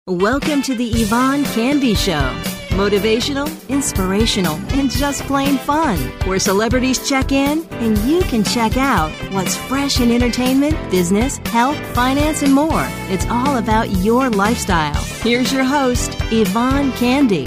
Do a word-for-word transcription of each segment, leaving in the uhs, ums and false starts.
Welcome to the Yvonne Candy Show. Motivational, inspirational, and just plain fun. Where celebrities check in and you can check out what's fresh in entertainment, business, health, finance, and more. It's all about your lifestyle. Here's your host, Yvonne Candy.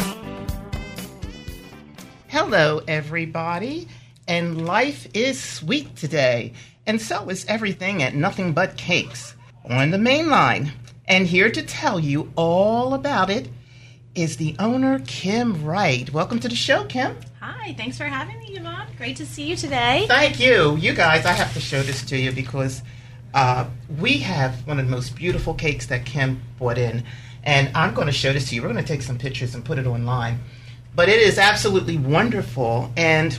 Hello, everybody. And life is sweet today. And so is everything at Nothing But Cakes on the main line. And here to tell you all about it is the owner, Kim Wright. Welcome to the show, Kim. Hi, thanks for having me, Yvonne. Great to see you today. Thank you. You guys, I have to show this to you because uh, we have one of the most beautiful cakes that Kim brought in. And I'm going to show this to you. We're going to take some pictures and put it online. But it is absolutely wonderful. And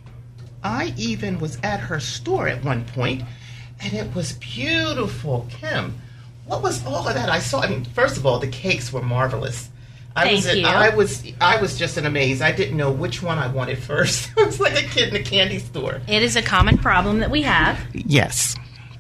I even was at her store at one point, and it was beautiful. Kim, what was all of that? I saw, I mean, first of all, the cakes were marvelous. I Thank was at, you. I was I was just in amaze. I didn't know which one I wanted first. I was like a kid in a candy store. It is a common problem that we have. Yes.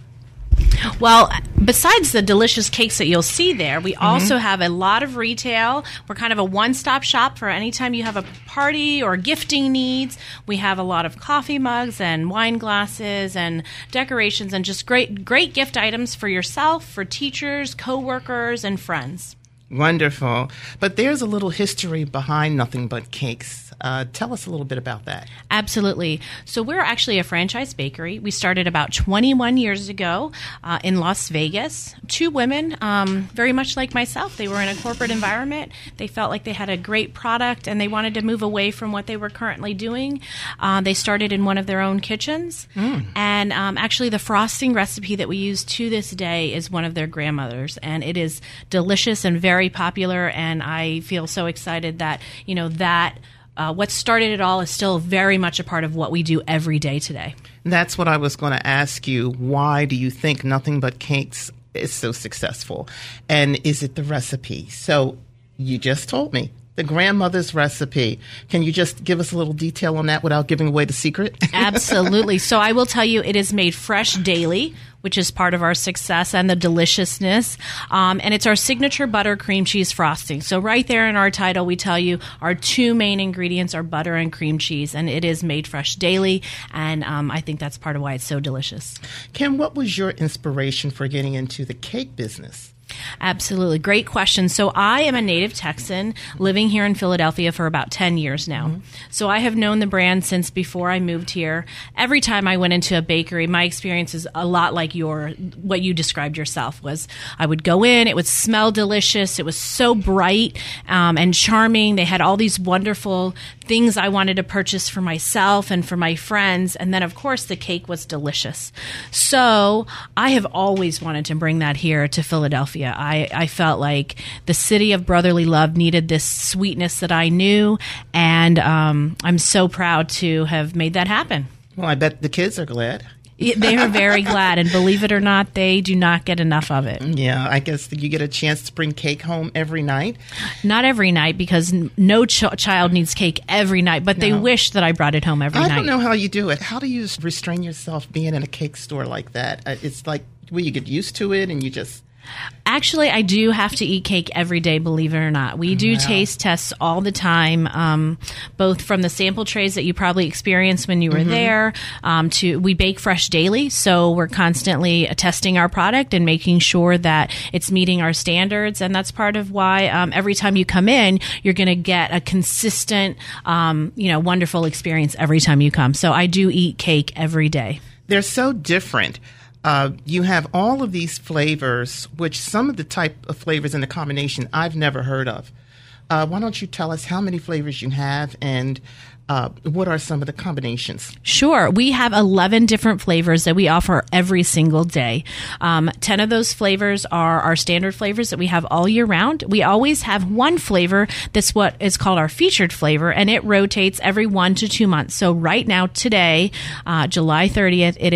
Well, besides the delicious cakes that you'll see there, we mm-hmm. also have a lot of retail. We're kind of a one-stop shop for anytime you have a party or gifting needs. We have a lot of coffee mugs and wine glasses and decorations and just great great gift items for yourself, for teachers, coworkers, and friends. Wonderful. But there's a little history behind Nothing But Cakes. Uh, tell us a little bit about that. Absolutely. So we're actually a franchise bakery. We started about twenty-one years ago uh, in Las Vegas. Two women, um, very much like myself. They were in a corporate environment. They felt like they had a great product and they wanted to move away from what they were currently doing. Uh, they started in one of their own kitchens. Mm. And um, actually the frosting recipe that we use to this day is one of their grandmothers. And it is delicious and very popular. And I feel so excited that, you know, that Uh, what started it all is still very much a part of what we do every day today. That's what I was going to ask you. Why do you think Nothing But Cakes is so successful? And is it the recipe? So you just told me the grandmother's recipe. Can you just give us a little detail on that without giving away the secret? Absolutely. So I will tell you it is made fresh daily, which is part of our success and the deliciousness. Um, and it's our signature butter cream cheese frosting. So right there in our title, we tell you our two main ingredients are butter and cream cheese, and it is made fresh daily. And um, I think that's part of why it's so delicious. Kim, what was your inspiration for getting into the cake business? Absolutely. Great question. So I am a native Texan living here in Philadelphia for about ten years now. Mm-hmm. So I have known the brand since before I moved here. Every time I went into a bakery, my experience is a lot like your, what you described yourself was I would go in, it would smell delicious. It was so bright um, and charming. They had all these wonderful things I wanted to purchase for myself and for my friends. And then, of course, the cake was delicious. So I have always wanted to bring that here to Philadelphia. I, I felt like the city of brotherly love needed this sweetness that I knew, and um, I'm so proud to have made that happen. Well, I bet the kids are glad. They are very glad, and believe it or not, they do not get enough of it. Yeah, I guess you get a chance to bring cake home every night. Not every night, because no ch- child needs cake every night, but no. They wish that I brought it home every I night. I don't know how you do it. How do you restrain yourself being in a cake store like that? It's like, well, you get used to it and you just... Actually, I do have to eat cake every day, believe it or not. We do wow. taste tests all the time, um, both from the sample trays that you probably experienced when you were mm-hmm. there. Um, to we bake fresh daily, so we're constantly testing our product and making sure that it's meeting our standards. And that's part of why um, every time you come in, you're going to get a consistent, um, you know, wonderful experience every time you come. So I do eat cake every day. They're so different. Uh, you have all of these flavors, which some of the type of flavors in the combination I've never heard of. Uh, why don't you tell us how many flavors you have and uh, what are some of the combinations? Sure. We have eleven different flavors that we offer every single day. Um, ten of those flavors are our standard flavors that we have all year round. We always have one flavor that's what is called our featured flavor, and it rotates every one to two months. So right now, today, uh, July thirtieth, it is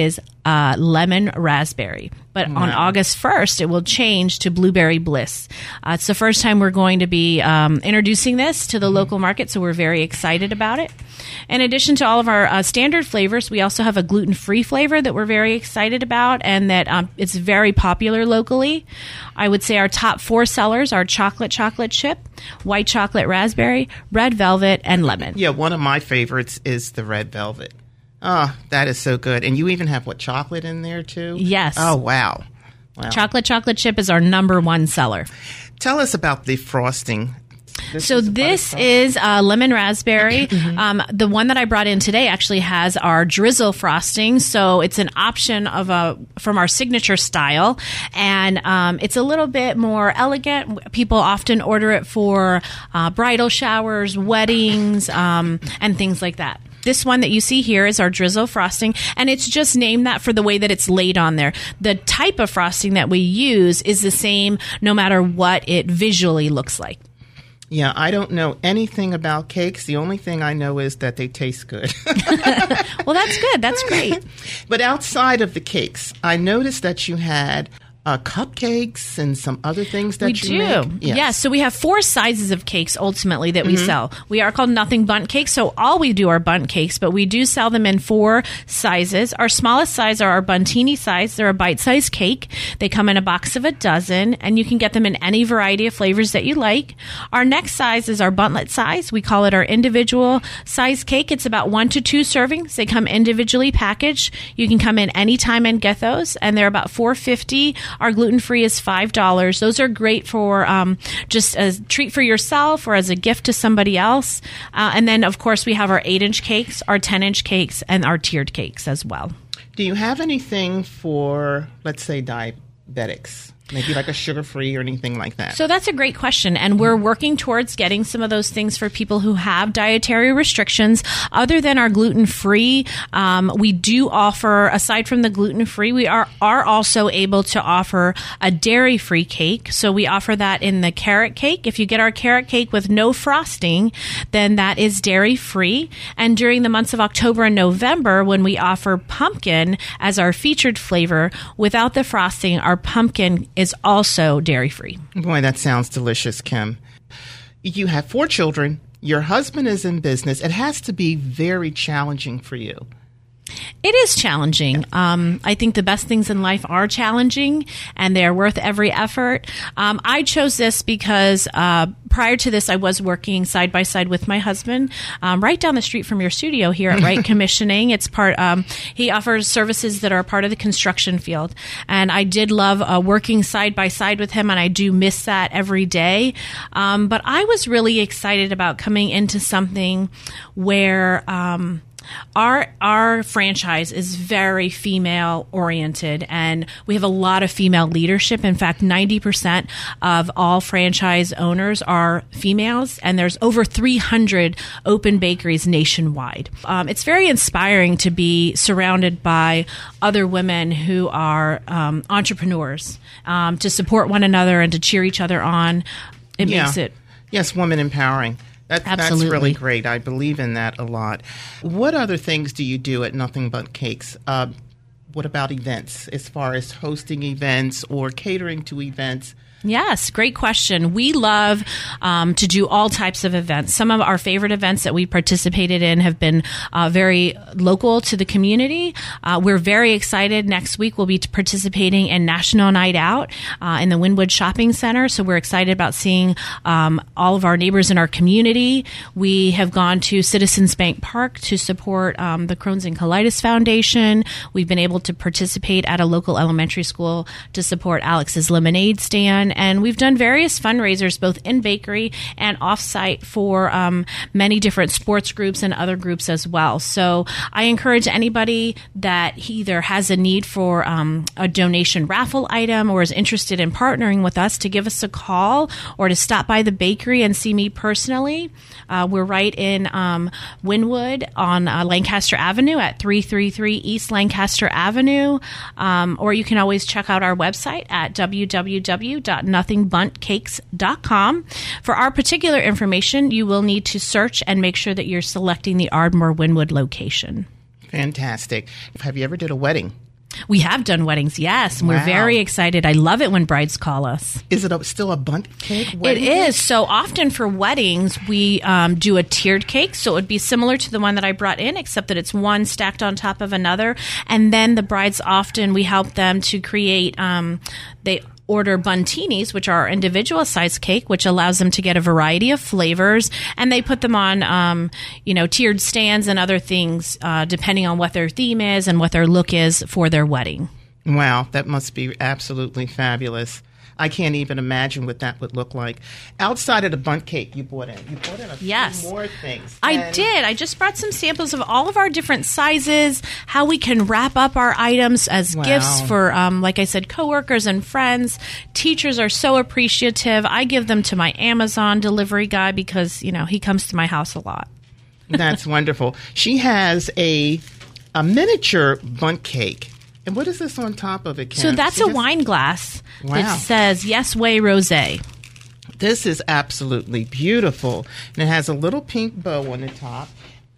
uh, lemon raspberry. But wow. on August first, it will change to blueberry bliss. Uh, it's the first time we're going to be um, introducing this to the mm-hmm. local market, so we're very excited about it. In addition to all of our uh, standard flavors, we also have a gluten-free flavor that we're very excited about, and that um, it's very popular locally. I would say our top four sellers are chocolate chocolate chip, white chocolate raspberry, red velvet, and lemon. Yeah, one of my favorites is the red velvet. Oh, that is so good. And you even have, what, chocolate in there, too? Yes. Oh, wow. wow. Chocolate chocolate chip is our number one seller. Tell us about the frosting. This so is this is uh, lemon raspberry. mm-hmm. um, the one that I brought in today actually has our drizzle frosting. So it's an option of a from our signature style. And um, it's a little bit more elegant. People often order it for uh, bridal showers, weddings, um, and things like that. This one that you see here is our drizzle frosting, and it's just named that for the way that it's laid on there. The type of frosting that we use is the same no matter what it visually looks like. Yeah, I don't know anything about cakes. The only thing I know is that they taste good. Well, that's good. That's great. But outside of the cakes, I noticed that you had Uh, cupcakes and some other things that we you do. make? Yes. yes. So we have four sizes of cakes ultimately that we mm-hmm. sell. We are called Nothing Bundt Cakes. So all we do are bundt cakes, but we do sell them in four sizes. Our smallest size are our Buntini size. They're a bite-sized cake. They come in a box of a dozen, and you can get them in any variety of flavors that you like. Our next size is our Buntlet size. We call it our individual size cake. It's about one to two servings. They come individually packaged. You can come in anytime and get those, and they're about four fifty. Our gluten-free is five dollars. Those are great for um, just a treat for yourself or as a gift to somebody else. Uh, and then, of course, we have our eight-inch cakes, our ten-inch cakes, and our tiered cakes as well. Do you have anything for, let's say, diabetics? Maybe like a sugar-free or anything like that? So that's a great question, and we're working towards getting some of those things for people who have dietary restrictions. Other than our gluten-free, um, we do offer, aside from the gluten-free, we are, are also able to offer a dairy-free cake. So we offer that in the carrot cake. If you get our carrot cake with no frosting, then that is dairy-free. And during the months of October and November, when we offer pumpkin as our featured flavor, without the frosting, our pumpkin is also dairy-free. Boy, that sounds delicious, Kim. You have four children. Your husband is in business. It has to be very challenging for you. It is challenging. Um, I think the best things in life are challenging, and they're worth every effort. Um, I chose this because uh, prior to this, I was working side by side with my husband, um, right down the street from your studio here at Wright Commissioning. It's part. Um, he offers services that are part of the construction field, and I did love uh, working side by side with him, and I do miss that every day. Um, but I was really excited about coming into something where. Um, Our our franchise is very female oriented, and we have a lot of female leadership. In fact, ninety percent of all franchise owners are females, and there's over three hundred open bakeries nationwide. Um, it's very inspiring to be surrounded by other women who are um, entrepreneurs, um, to support one another and to cheer each other on. It yeah. makes it. Yes, women empowering. That, Absolutely. That's really great. I believe in that a lot. What other things do you do at Nothing Bundt Cakes? Uh, what about events, as far as hosting events or catering to events? Yes, great question. We love um, to do all types of events. Some of our favorite events that we participated in have been uh, very local to the community. Uh, we're very excited. Next week, we'll be participating in National Night Out uh, in the Wynwood Shopping Center. So we're excited about seeing um, all of our neighbors in our community. We have gone to Citizens Bank Park to support um, the Crohn's and Colitis Foundation. We've been able to participate at a local elementary school to support Alex's Lemonade Stand. And we've done various fundraisers, both in bakery and off-site, for um, many different sports groups and other groups as well. So I encourage anybody that either has a need for um, a donation raffle item or is interested in partnering with us to give us a call or to stop by the bakery and see me personally. Uh, we're right in um, Wynwood on uh, Lancaster Avenue at three thirty-three East Lancaster Avenue. Um, or you can always check out our website at w w w dot nothing bundt cakes dot com. For our particular information, you will need to search and make sure that you're selecting the Ardmore Wynwood location. Fantastic. Have you ever did a wedding? We have done weddings, yes. And Wow. we're very excited. I love it when brides call us. Is it a, still a bundt cake? It wedding is. cake? So often for weddings, we um, do a tiered cake. So it would be similar to the one that I brought in, except that it's one stacked on top of another. And then the brides often, we help them to create, um, they order buntinis, which are individual size cake, which allows them to get a variety of flavors, and they put them on, um, you know, tiered stands and other things, uh, depending on what their theme is and what their look is for their wedding. Wow, that must be absolutely fabulous. I can't even imagine what that would look like. Outside of the bundt cake you brought in, you brought in a Yes. few more things. I And- did. I just brought some samples of all of our different sizes, how we can wrap up our items as Wow. gifts for, um, like I said, coworkers and friends. Teachers are so appreciative. I give them to my Amazon delivery guy because, you know, he comes to my house a lot. That's wonderful. She has a a miniature bundt cake. And what is this on top of it, Kim? So that's See a this? wine glass Wow. that says Yes Way Rosé. This is absolutely beautiful. And it has a little pink bow on the top.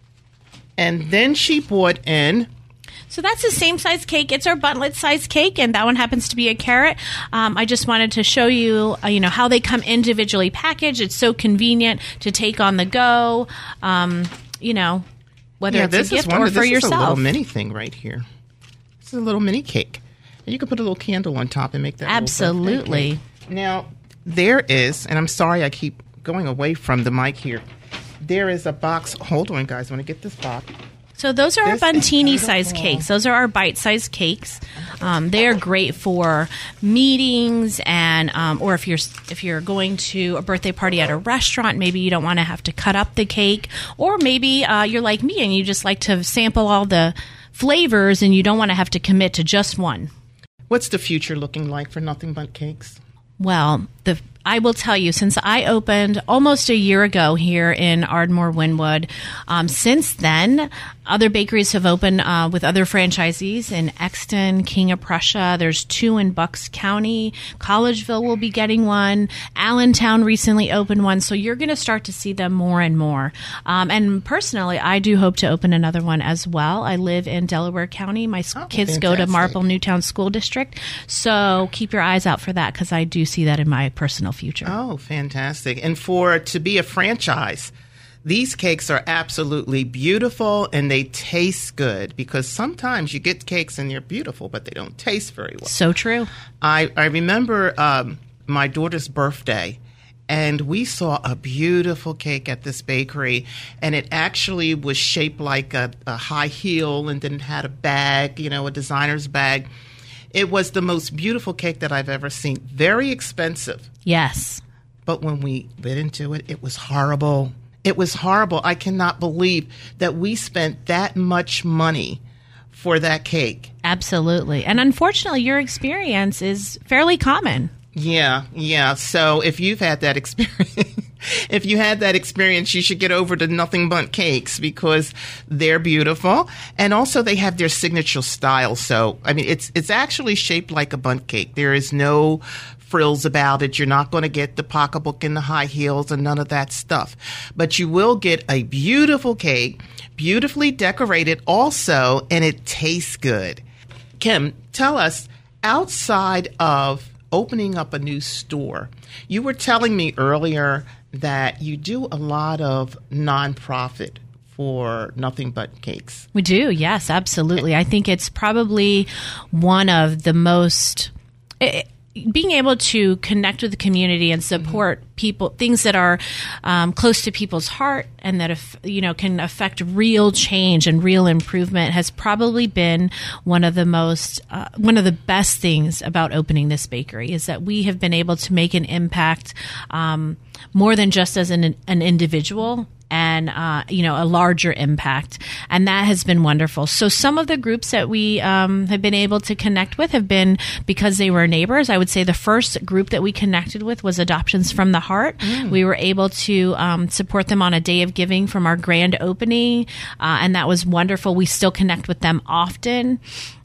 And then she brought in... So that's the same size cake. It's our buntlet size cake, and that one happens to be a carrot. Um, I just wanted to show you, uh, you know, how they come individually packaged. It's so convenient to take on the go, um, you know, whether yeah, it's this a gift is one or of, for this yourself. is a little mini thing right here. This is a little mini cake. And you can put a little candle on top and make that little birthday Absolutely. cake. Now, there is, and I'm sorry I keep going away from the mic here. There is a box. Hold on, guys. I want to get this box. So those are our This is Buntini size beautiful. cakes. Those are our bite-sized cakes. Um, they are great for meetings, and um, or if you're if you're going to a birthday party at a restaurant, maybe you don't want to have to cut up the cake, or maybe uh, you're like me and you just like to sample all the flavors, and you don't want to have to commit to just one. What's the future looking like for Nothing Bundt Cakes? Well, the I will tell you, since I opened almost a year ago here in Ardmore Wynwood, um, since then, other bakeries have opened uh, with other franchisees in Exton, King of Prussia. There's two in Bucks County. Collegeville will be getting one. Allentown recently opened one. So you're going to start to see them more and more. Um, and personally, I do hope to open another one as well. I live in Delaware County. My s- Oh, kids go to fantastic. Marple Newtown School District. So keep your eyes out for that, because I do see that in my personal future. Oh, fantastic. And for it to be a franchise, these cakes are absolutely beautiful and they taste good, because sometimes you get cakes and they're beautiful, but they don't taste very well. So true. I, I remember um, my daughter's birthday, and we saw a beautiful cake at this bakery, and it actually was shaped like a, a high heel, and then it had a bag, you know, a designer's bag. It was the most beautiful cake that I've ever seen. Very expensive. Yes. But when we bit into it, it was horrible. It was horrible. I cannot believe that we spent that much money for that cake. Absolutely. And unfortunately, your experience is fairly common. Yeah, yeah. So if you've had that experience, if you had that experience, you should get over to Nothing Bundt Cakes, because they're beautiful, and also they have their signature style. So I mean, it's it's actually shaped like a bundt cake. There is no frills about it. You're not going to get the pocketbook and the high heels and none of that stuff, but you will get a beautiful cake, beautifully decorated also, and it tastes good. Kim, tell us, outside of opening up a new store, you were telling me earlier that you do a lot of nonprofit for Nothing Bundt Cakes. We do. Yes, absolutely. I think it's probably one of the most... It, being able to connect with the community and support mm-hmm. people, things that are um, close to people's heart and that, if, you know, can affect real change and real improvement, has probably been one of the most, uh, one of the best things about opening this bakery, is that we have been able to make an impact um, more than just as an, an individual, and, uh, you know, a larger impact. And that has been wonderful. So some of the groups that we um, have been able to connect with have been because they were neighbors. I would say the first group that we connected with was Adoptions from the Heart. Mm. We were able to um, support them on a day of giving from our grand opening, uh, and that was wonderful. We still connect with them often.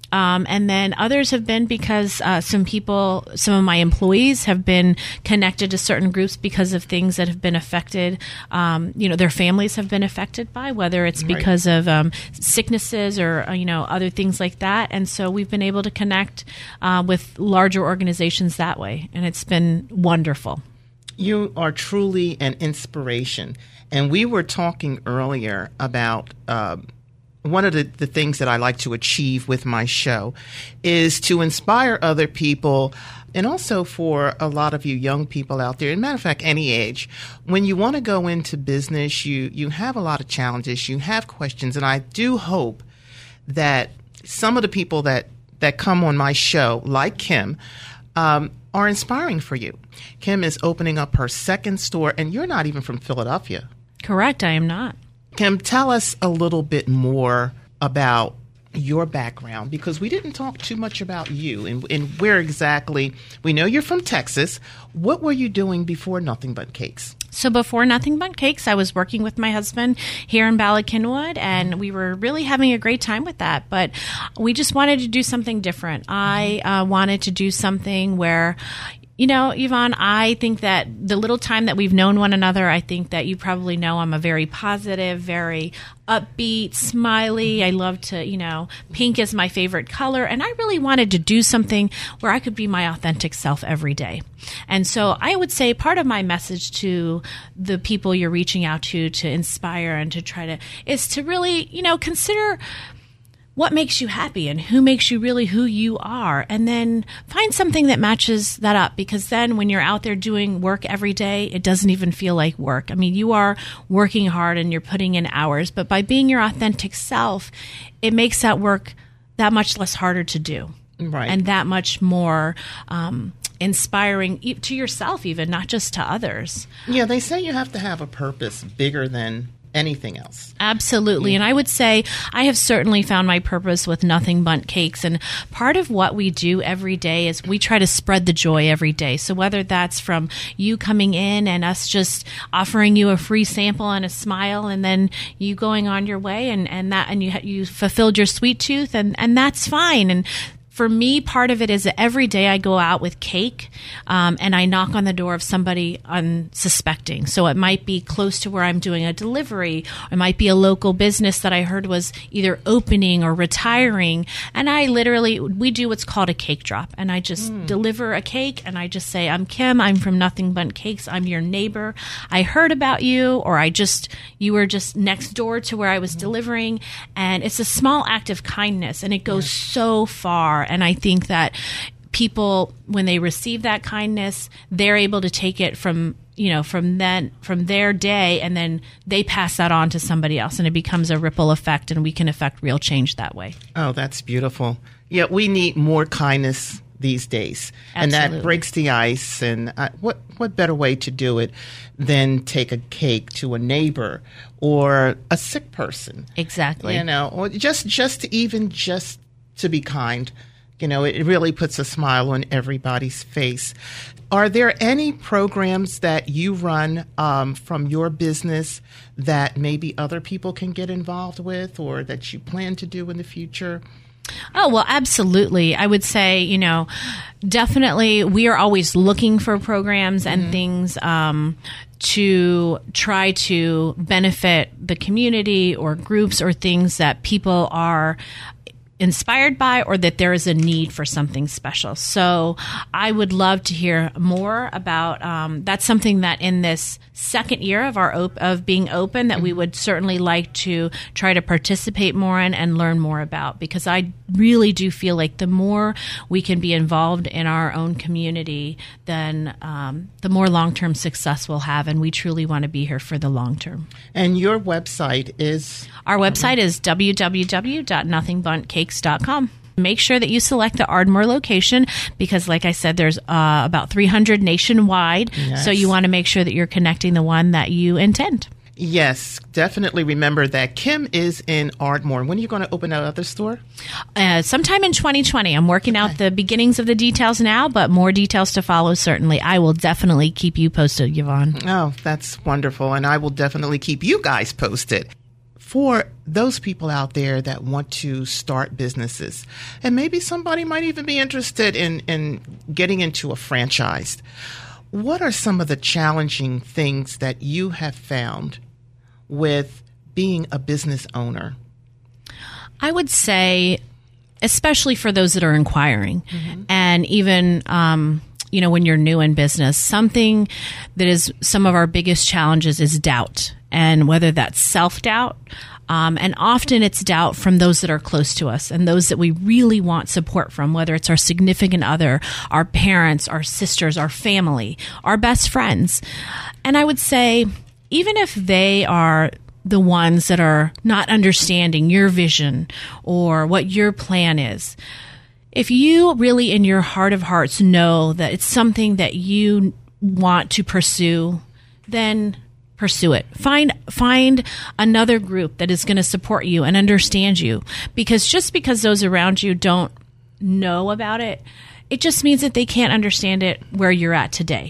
Um, and then others have been because uh, some people, some of my employees have been connected to certain groups because of things that have been affected, um, you know, their families have been affected by, whether it's Right. because of um, sicknesses or, uh, you know, other things like that. And so we've been able to connect uh, with larger organizations that way. And it's been wonderful. You are truly an inspiration. And we were talking earlier about uh, one of the, the things that I like to achieve with my show is to inspire other people, and also for a lot of you young people out there, and matter of fact, any age, when you want to go into business, you, you have a lot of challenges, you have questions, and I do hope that some of the people that, that come on my show, like Kim, um, are inspiring for you. Kim is opening up her second store, and you're not even from Philadelphia. Correct. I am not. Kim, tell us a little bit more about your background, because we didn't talk too much about you and, and where exactly. We know you're from Texas. What were you doing before Nothing Bundt Cakes? So before Nothing Bundt Cakes, I was working with my husband here in Bala Cynwyd, and we were really having a great time with that. But we just wanted to do something different. I uh, wanted to do something where, you know, Yvonne, I think that the little time that we've known one another, I think that you probably know I'm a very positive, very upbeat, smiley. I love to, you know, pink is my favorite color. And I really wanted to do something where I could be my authentic self every day. And so I would say part of my message to the people you're reaching out to, to inspire and to try to, is to really, you know, consider what makes you happy and who makes you really who you are, and then find something that matches that up, because then when you're out there doing work every day, it doesn't even feel like work. I mean, you are working hard and you're putting in hours, but by being your authentic self, it makes that work that much less harder to do. Right. And that much more um, inspiring e- to yourself, even, not just to others. Yeah, they say you have to have a purpose bigger than anything else. Absolutely. And I would say I have certainly found my purpose with Nothing Bundt Cakes. And part of what we do every day is we try to spread the joy every day. So whether that's from you coming in and us just offering you a free sample and a smile, and then you going on your way, and, and that, and you, you fulfilled your sweet tooth, and, and that's fine. And for me, part of it is that every day I go out with cake um, and I knock on the door of somebody unsuspecting. So it might be close to where I'm doing a delivery. It might be a local business that I heard was either opening or retiring. And I literally, we do what's called a cake drop. And I just mm. deliver a cake and I just say, I'm Kim. I'm from Nothing Bundt Cakes. I'm your neighbor. I heard about you, or I just, you were just next door to where I was mm. delivering. And it's a small act of kindness, and it goes yeah. so far. And I think that people, when they receive that kindness, they're able to take it from, you know, from then, from their day, and then they pass that on to somebody else, and it becomes a ripple effect, and we can affect real change that way. Oh, that's beautiful. Yeah, we need more kindness these days. Absolutely. And that breaks the ice. And uh, what, what better way to do it than take a cake to a neighbor or a sick person? Exactly. You know, or just, just to even just to be kind. You know, it really puts a smile on everybody's face. Are there any programs that you run um, from your business that maybe other people can get involved with, or that you plan to do in the future? Oh, well, absolutely. I would say, you know, definitely we are always looking for programs and mm-hmm. things um, to try to benefit the community or groups or things that people are inspired by, or that there is a need for something special. So I would love to hear more about um, that's something that in this second year of our op- of being open that we would certainly like to try to participate more in and learn more about, because I really do feel like the more we can be involved in our own community, then um, the more long-term success we'll have, and we truly want to be here for the long term. And your website is? Our website is w w w dot nothing bundt cakes dot com. Make sure that you select the Ardmore location, because like I said, there's uh, about three hundred nationwide. Yes. So you want to make sure that you're connecting the one that you intend. Yes, definitely remember that Kim is in Ardmore. When are you going to open that other store? Uh, sometime in twenty twenty. I'm working okay. out the beginnings of the details now, but more details to follow, certainly. I will definitely keep you posted, Yvonne. Oh, that's wonderful. And I will definitely keep you guys posted. for those people out there that want to start businesses, and maybe somebody might even be interested in, in getting into a franchise, what are some of the challenging things that you have found with being a business owner? I would say, especially for those that are inquiring, mm-hmm. and even um, you know, when you're new in business, something that is some of our biggest challenges is doubt, and whether that's self-doubt. Um, and often it's doubt from those that are close to us and those that we really want support from, whether it's our significant other, our parents, our sisters, our family, our best friends. And I would say, even if they are the ones that are not understanding your vision or what your plan is, if you really in your heart of hearts know that it's something that you want to pursue, then pursue it. Find find another group that is going to support you and understand you. Because just because those around you don't know about it, it just means that they can't understand it where you're at today.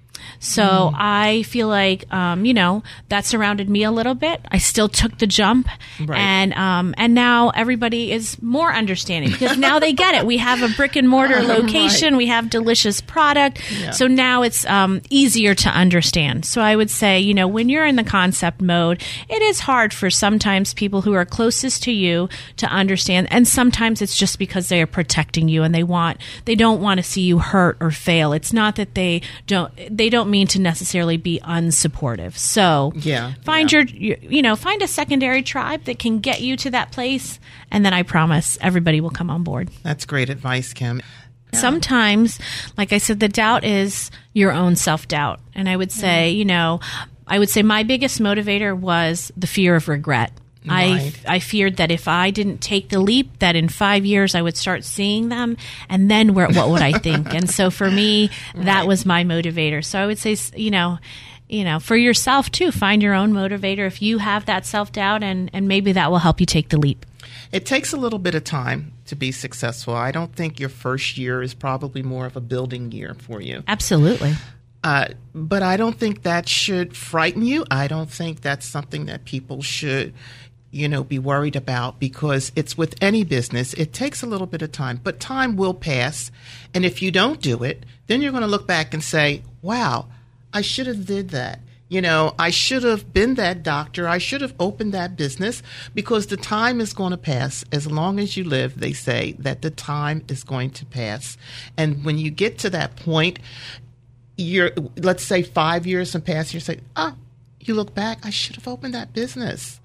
So mm. I feel like, um, you know, that surrounded me a little bit. I still took the jump. Right. And um, and now everybody is more understanding because now they get it. We have a brick and mortar location. Right. We have delicious product. Yeah. So now it's um, easier to understand. So I would say, you know, when you're in the concept mode, it is hard for sometimes people who are closest to you to understand. And sometimes it's just because they are protecting you and they want they don't want to see you hurt or fail. It's not that they don't they don't mean to necessarily be unsupportive. So yeah, find yeah. your, you know, find a secondary tribe that can get you to that place. And then I promise everybody will come on board. That's great advice, Kim. Yeah. Sometimes, like I said, the doubt is your own self-doubt. And I would say, yeah. you know, I would say my biggest motivator was the fear of regret. Right. I I feared that if I didn't take the leap, that in five years I would start seeing them, and then where, what would I think? And so for me, that right. was my motivator. So I would say, you know, you know, for yourself too, find your own motivator if you have that self-doubt, and, and maybe that will help you take the leap. It takes a little bit of time to be successful. I don't think your first year is probably more of a building year for you. Absolutely. Uh, but I don't think that should frighten you. I don't think that's something that people should, you know, be worried about, because it's with any business. It takes a little bit of time, but time will pass. And if you don't do it, then you're going to look back and say, wow, I should have did that. You know, I should have been that doctor. I should have opened that business, because the time is going to pass. As long as you live, they say that the time is going to pass. And when you get to that point, you're, let's say five years have passed, you say, ah, oh, you look back, I should have opened that business.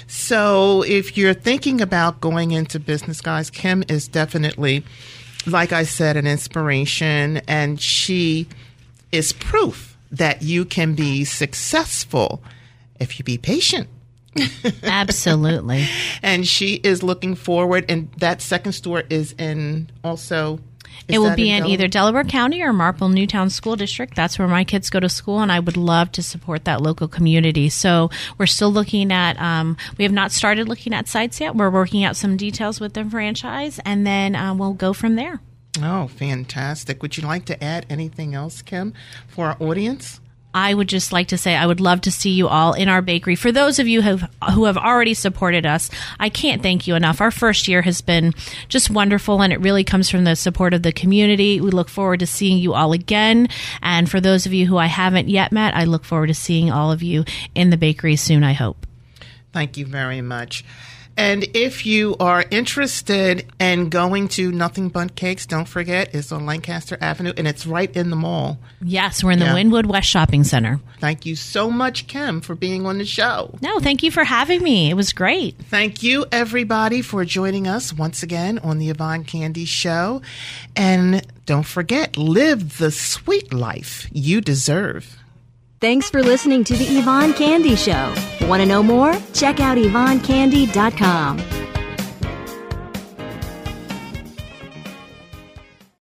So if you're thinking about going into business, guys, Kim is definitely, like I said, an inspiration, and she is proof that you can be successful if you be patient. Absolutely. And she is looking forward, and that second store is in also... Is it will be in, in either Delaware County or Marple Newtown School District. That's where my kids go to school, and I would love to support that local community. So we're still looking at, um, we have not started looking at sites yet. We're working out some details with the franchise, and then um, we'll go from there. Oh, fantastic. Would you like to add anything else, Kim, for our audience? I would just like to say I would love to see you all in our bakery. For those of you who have, who have already supported us, I can't thank you enough. Our first year has been just wonderful, and it really comes from the support of the community. We look forward to seeing you all again. And for those of you who I haven't yet met, I look forward to seeing all of you in the bakery soon, I hope. Thank you very much. And if you are interested in going to Nothing Bundt Cakes, don't forget, it's on Lancaster Avenue, and it's right in the mall. Yes, we're in the yeah. Wynwood West Shopping Center. Thank you so much, Kim, for being on the show. No, thank you for having me. It was great. Thank you, everybody, for joining us once again on the Yvonne Candy Show. And don't forget, live the sweet life you deserve. Thanks for listening to the Yvonne Candy Show. Want to know more? Check out yvonne candy dot com.